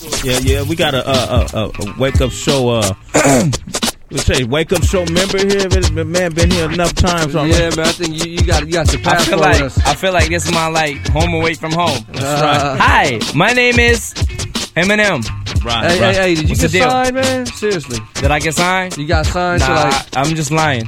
Yeah. We got a wake up show. Let's say wake up show member here. Man, been here enough times. Yeah, man. I think you got to pass for us. I feel like this is my home away from home. That's right. Hi, my name is Eminem. Right. Hey, did you What's get the deal? signed, man? Seriously. Did I get signed? You got signed Nah, I'm just lying.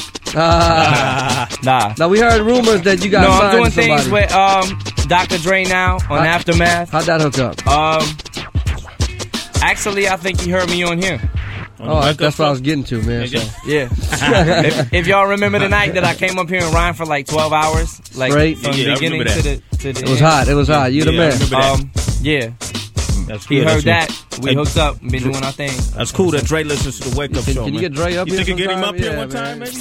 Nah. Now, we heard rumors that you got signed I'm doing to somebody. things with Dr. Dre now on Aftermath. How'd that hook up? Actually, I think he heard me on here. That's what I was getting to, man. So. Yeah. if y'all remember the night that I came up here and rhymed for 12 hours, straight from the beginning to the it end. was hot. It was hot. You the man. Yeah. That's He good. heard that. We hooked up and been doing our thing. That's cool that Dre listens to the wake up show. Can you get Dre up you here think you get him sometime? up here Yeah, one man. time, maybe?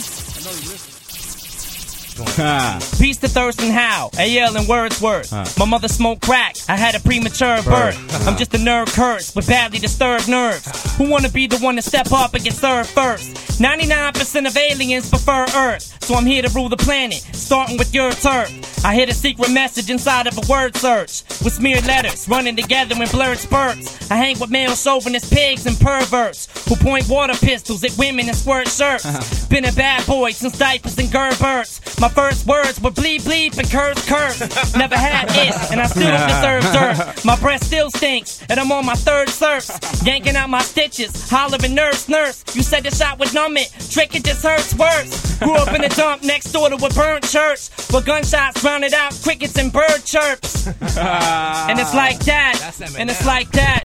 Peace to Thurston Howe, AL and Wordsworth. My mother smoked crack, I had a premature birth. I'm just a nerd curse with badly disturbed nerves. Who wanna be the one to step up and get served first? 99% of aliens prefer Earth, so I'm here to rule the planet, starting with your turf. I hid a secret message inside of a word search, with smeared letters running together in blurred spurts. I hang with male chauvinist pigs and perverts, who point water pistols at women in squirt shirts. Been a bad boy since diapers and Gerberts. My first words were bleep bleep and curse. Never had it, and I still deserve dirt. My breath still stinks, and I'm on my third surf. Yanking out my stitches, hollering nurse. You said the shot would numb it, trick it just hurts worse. Grew up in a dump next door to a burnt church, where gunshots drowned out crickets and bird chirps. And it's like that, and it's like that.